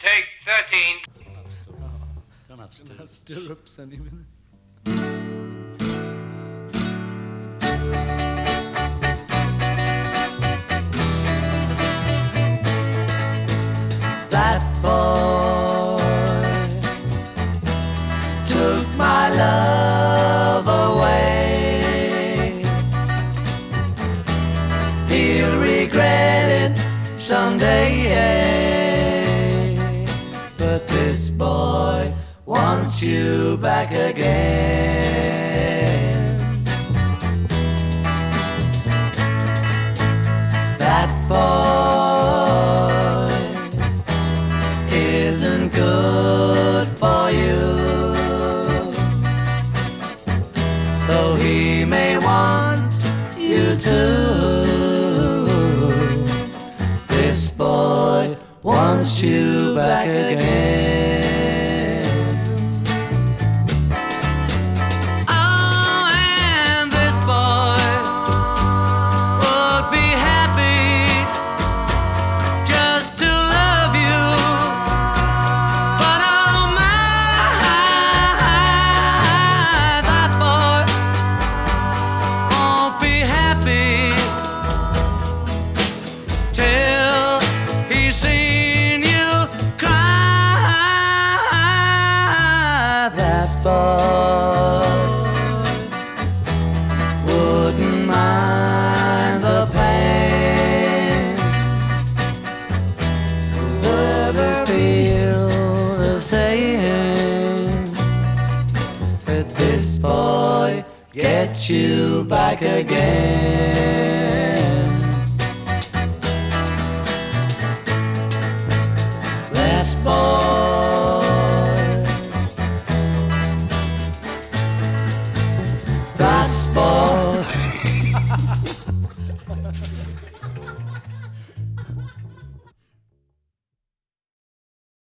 Take 13. Don't have stirrups anymore. That boy took my love away. He'll regret it someday. But this boy wants you back again. That boy isn't good for you, though he may want you to. This boy wants you back again. Oh, and this boy would be happy just to love you. But oh my, that boy won't be happy till he's seen you cry. That boy wouldn't mind the pain. Never feel the same. But this boy gets you back again.